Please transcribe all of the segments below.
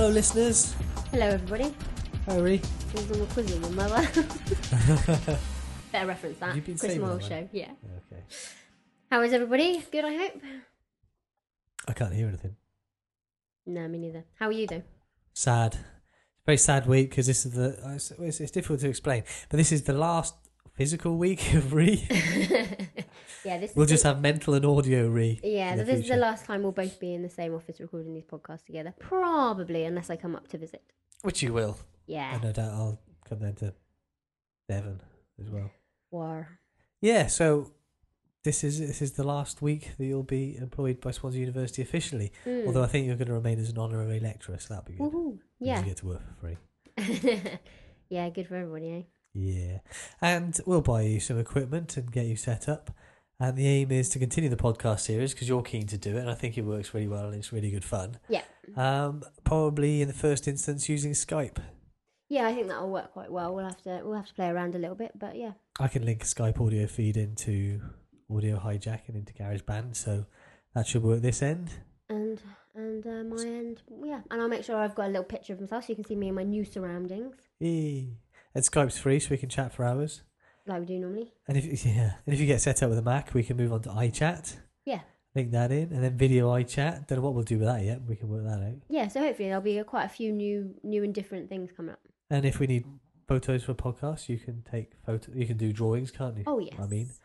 Hello, listeners. Hello, everybody. Hi, Ree. This is on quiz with my mother. Better reference that. You've been Chris saying Moyle that, show. Yeah. Okay. How is everybody? Good, I hope. I can't hear anything. No, me neither. How are you, though? Sad. It's a very sad week because this is it's difficult to explain, but this is the last physical week of Ree. Yeah, this. We'll just have mental and audio Ree. Yeah, in this is the future. last time we'll both be in the same office recording these podcasts together. Probably, unless I come up to visit. Which you will. Yeah. And no doubt I'll come down to Devon as well. War. Yeah, so this is the last week that you'll be employed by Swansea University officially. Although I think you're going to remain as an honorary lecturer, so that'll be good. Woohoo. Because Yeah. you get to work for free. Yeah, good for everybody, eh? Yeah. And we'll buy you some equipment and get you set up. And the aim is to continue the podcast series because you're keen to do it, and I think it works really well and it's really good fun. Yeah. Probably in the first instance using Skype. Yeah, I think that'll work quite well. We'll have to play around a little bit, but yeah. I can link a Skype audio feed into Audio Hijack and into GarageBand, so that should work this end. And my end, yeah. And I'll make sure I've got a little picture of myself so you can see me in my new surroundings, Eee. And Skype's free, so we can chat for hours. like we do normally. And if you get set up with a Mac, we can move on to iChat. Yeah. Link that in, and then video iChat. Don't know what we'll do with that yet. We can work that out. Yeah, so hopefully there'll be quite a few new and different things coming up. And if we need photos for a podcast, you can take photo. You can do drawings, can't you? Oh, yes. I mean,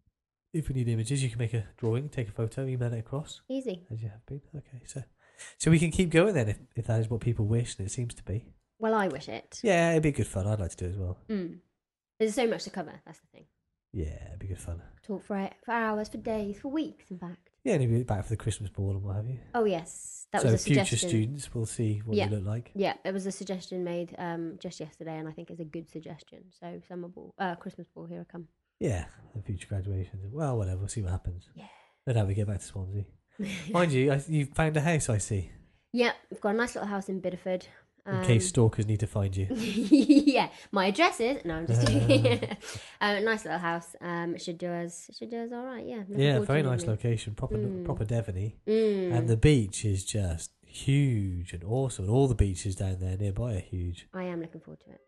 if we need images, you can make a drawing, take a photo, email it across. Easy. As you have been. Okay, so we can keep going then if that is what people wish, and it seems to be. Well, I wish it. Yeah, it'd be good fun. I'd like to do it as well. There's so much to cover, that's the thing. Yeah, it'd be good fun. Talk for hours, for days, for weeks, in fact. Yeah, and it'll be back for the Christmas ball and what have you. Oh, yes. That so was a suggestion. future students will see what you look like. Yeah, there was a suggestion made just yesterday, and I think it's a good suggestion. So summer ball, Christmas ball, here I come. Yeah, and future graduations. Well, whatever, we'll see what happens. Yeah. No doubt we get back to Swansea. Mind you, you found a house, I see. Yeah, we've got a nice little house in Bideford. In case stalkers need to find you. Yeah, my address is. No, I'm just kidding. Nice little house. Should do us all right. Yeah. Yeah, very nice location. Proper Devony. And the beach is just huge and awesome. And all the beaches down there nearby are huge. I am looking forward to it.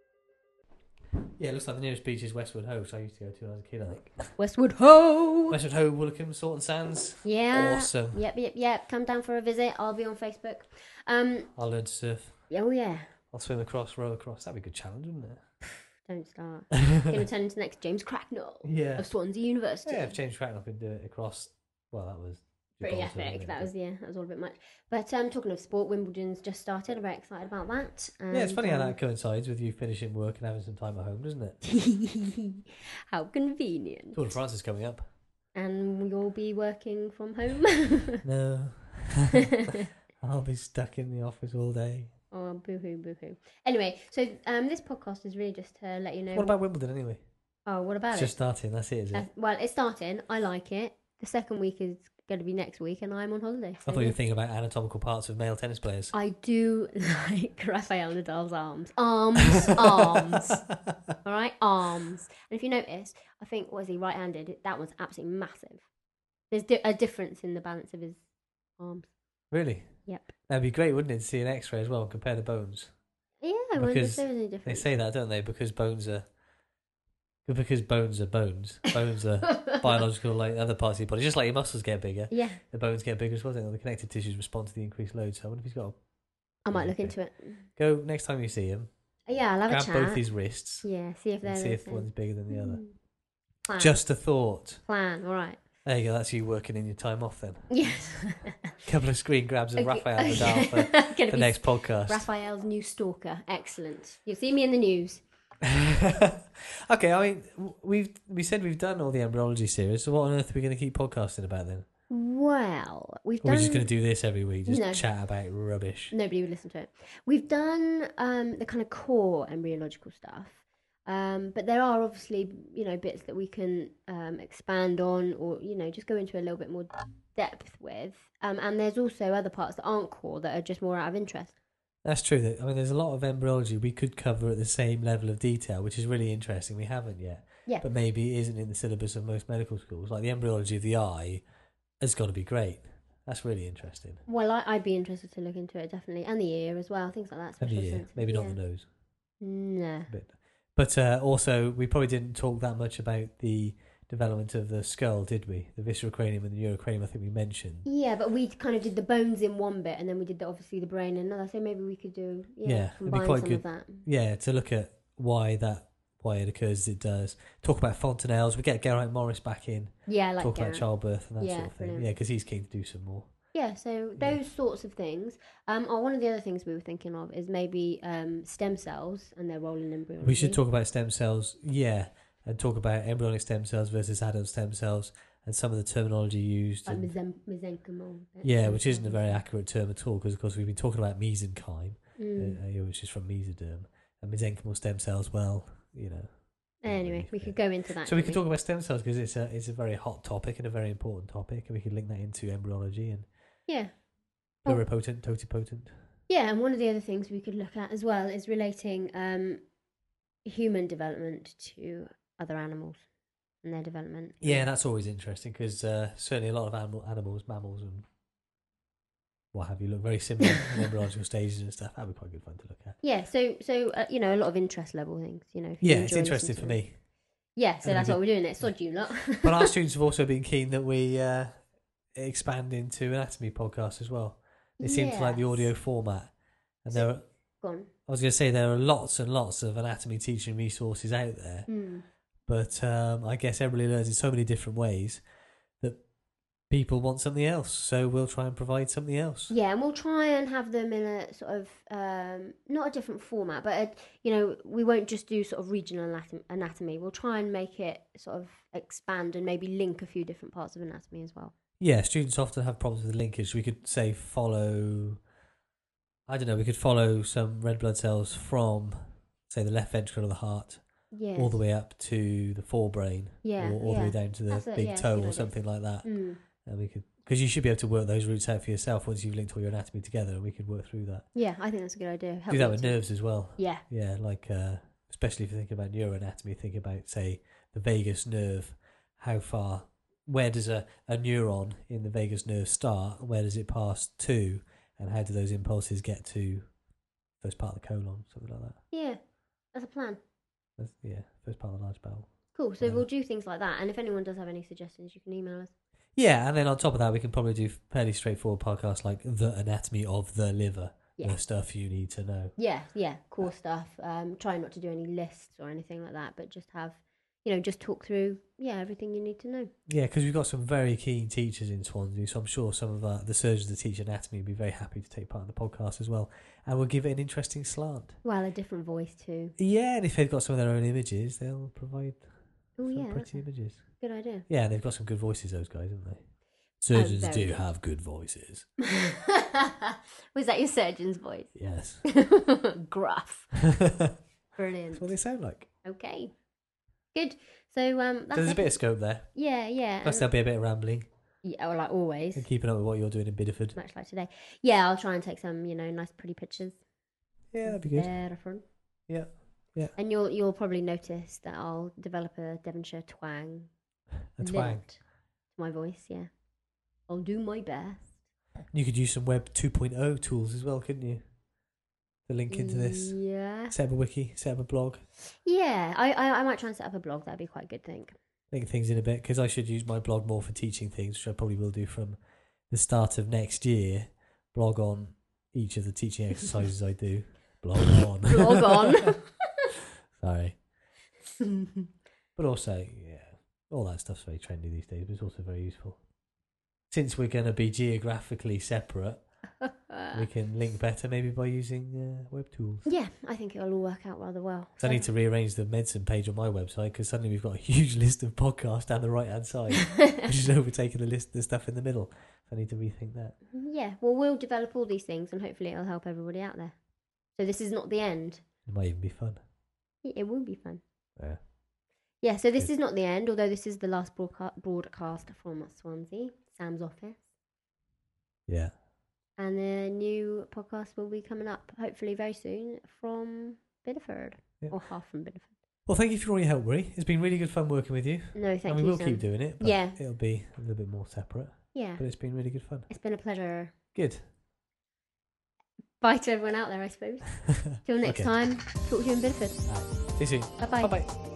Yeah, it looks like the nearest beach is Westwood Ho, so I used to go to when I was a kid, I think. Westwood Ho! Westwood Ho, Woolacombe, Salt and Sands. Yeah. Awesome. Yep. Come down for a visit. I'll be on Facebook. I'll learn to surf. Oh, yeah. I'll swim across, row across. That'd be a good challenge, wouldn't it? Don't start. Going to turn into the next James Cracknell of Swansea University. Yeah, if James Cracknell could do it across, well, that was pretty epic. That was all a bit much. But talking of sport, Wimbledon's just started. I'm very excited about that. Yeah, it's funny how that coincides with you finishing work and having some time at home, doesn't it? How convenient. Tour de France is coming up. And you'll be working from home? No. I'll be stuck in the office all day. Oh, boo-hoo. Anyway, so this podcast is really just to let you know... What about Wimbledon, anyway? Oh, what about it's just starting, that's it, is it? Well, it's starting. I like it. The second week is going to be next week, and I'm on holiday. So I thought you were thinking about anatomical parts of male tennis players. I do like Rafael Nadal's arms. Arms. All right? Arms. And if you notice, I think, was he right-handed? That one's absolutely massive. There's a difference in the balance of his arms. Really? Yep. That'd be great, wouldn't it, to see an X-ray as well and compare the bones? Yeah, I wonder if there was any difference. They say that, don't they? Because bones are bones. Bones are biological, like other parts of your body. Just like your muscles get bigger. Yeah. The bones get bigger as well. The connective tissues respond to the increased load. So I wonder if he's got I might look into it. Go next time you see him. Yeah, I'll have a chat. Grab both his wrists. Yeah, see if one's bigger than the other. Plan. Just a thought. Plan, all right. There you go. That's you working in your time off then. Yes. Couple of screen grabs of Rafael Nadal for the next podcast. Raphael's new stalker. Excellent. You'll see me in the news. Okay, I mean, we said we've done all the embryology series, so what on earth are we going to keep podcasting about then? Well, We're just going to do this every week, just chat about rubbish. Nobody would listen to it. We've done the kind of core embryological stuff, but there are obviously, bits that we can expand on or, just go into a little bit more depth with. And there's also other parts that aren't core that are just more out of interest. That's true. I mean, there's a lot of embryology we could cover at the same level of detail, which is really interesting. We haven't yet. Yeah. But maybe it isn't in the syllabus of most medical schools. Like the embryology of the eye has got to be great. That's really interesting. Well, I'd be interested to look into it, definitely. And the ear as well, things like that. And the Special ear, sense. maybe not Yeah. the nose. No. But also, we probably didn't talk that much about the development of the skull, did we? The viscerocranium and the neurocranium, I think we mentioned. Yeah, but we kind of did the bones in one bit, and then we did obviously the brain in another. So maybe we could do It'd be combine quite some good. of that. Yeah, to look at why it occurs as it does. Talk about fontanelles. We get Geraint Morris back in. Yeah, like Talk Geraint. about childbirth and that Yeah, sort of thing. brilliant. Yeah, because he's keen to do some more. Yeah, so those sorts of things. One of the other things we were thinking of is maybe stem cells and their role in embryology. We should talk about stem cells, and talk about embryonic stem cells versus adult stem cells and some of the terminology used. Like and, mesenchymal. which isn't a very accurate term at all because, of course, we've been talking about mesenchyme, which is from mesoderm, and mesenchymal stem cells. Well, Anyway, we could go into that. So we could talk about stem cells because it's a very hot topic and a very important topic, and we could link that into embryology and pluripotent, totipotent. Yeah, and one of the other things we could look at as well is relating human development to other animals and their development. Yeah, that's always interesting because certainly a lot of animals, mammals, and what have you, look very similar in embryological stages and stuff. That'd be quite good fun to look at. Yeah, so a lot of interest level things. If you Yeah, it's enjoy interesting listening for to me. Yeah, so And that's we what we're doing. It's sod you lot. But our students have also been keen that we expand into anatomy podcasts as well. They seem to like the audio format, and there are. Go on. I was going to say there are lots and lots of anatomy teaching resources out there, but I guess everybody learns in so many different ways that people want something else. So we'll try and provide something else. Yeah, and we'll try and have them in a sort of not a different format, but we won't just do sort of regional anatomy. We'll try and make it sort of expand and maybe link a few different parts of anatomy as well. Yeah, students often have problems with the linkage. We could say follow some red blood cells from, say, the left ventricle of the heart, all the way up to the forebrain, or all the way down to the big toe or something like that. And we could, because you should be able to work those routes out for yourself once you've linked all your anatomy together, and we could work through that. Yeah, I think that's a good idea. Do that with nerves as well. Yeah. Yeah, like especially if you think about neuroanatomy, think about, say, the vagus nerve. Where does a neuron in the vagus nerve start? Where does it pass to? And how do those impulses get to first part of the colon, something like that? Yeah, that's a plan. First part of the large bowel. Cool, so we'll do things like that. And if anyone does have any suggestions, you can email us. Yeah, and then on top of that, we can probably do fairly straightforward podcasts like the anatomy of the liver, the stuff you need to know. Yeah, core stuff. Try not to do any lists or anything like that, but just have, just talk through, everything you need to know. Yeah, because we've got some very keen teachers in Swansea, so I'm sure some of the surgeons that teach anatomy will be very happy to take part in the podcast as well, and we'll give it an interesting slant. Well, a different voice too. Yeah, and if they've got some of their own images, they'll provide pretty images. Good idea. Yeah, they've got some good voices, those guys, haven't they? Surgeons do have good voices. Was that your surgeon's voice? Yes. Gruff. Brilliant. That's what they sound like. Okay. Good. So there's a bit of scope there. Yeah. Plus there'll be a bit of rambling. Yeah, like always. And keeping up with what you're doing in Bideford. Much like today. Yeah, I'll try and take some, nice pretty pictures. Yeah, that'd be good. Very fun. Yeah. And you'll probably notice that I'll develop a Devonshire twang. A twang. To my voice, yeah. I'll do my best. You could use some Web 2.0 tools as well, couldn't you? To link into this. Yeah. Set up a wiki, set up a blog. Yeah, I might try and set up a blog. That'd be quite a good thing. Link things in a bit, because I should use my blog more for teaching things, which I probably will do from the start of next year. Blog on each of the teaching exercises I do. Blog on. Blog on. Sorry. But also, all that stuff's very trendy these days, but it's also very useful. Since we're going to be geographically separate, we can link better maybe by using web tools. Yeah, I think it'll all work out rather well. So I need to rearrange the medicine page on my website because suddenly we've got a huge list of podcasts down the right-hand side, which is overtaking the stuff in the middle. So I need to rethink that. Yeah, well, we'll develop all these things and hopefully it'll help everybody out there. So this is not the end. It might even be fun. It will be fun. Yeah. Yeah, so this is not the end, although this is the last broadcast from Swansea, Sam's office. Yeah. And the new podcast will be coming up, hopefully very soon, from Bideford. Yeah. Or half from Bideford. Well, thank you for all your help, Marie. It's been really good fun working with you. No, thank you, And we will Sam. keep doing it, but it'll be a little bit more separate. Yeah. But it's been really good fun. It's been a pleasure. Good. Bye to everyone out there, I suppose. Till next Okay. time, talk to you in Bideford. All right. See you soon. Bye-bye. Bye-bye.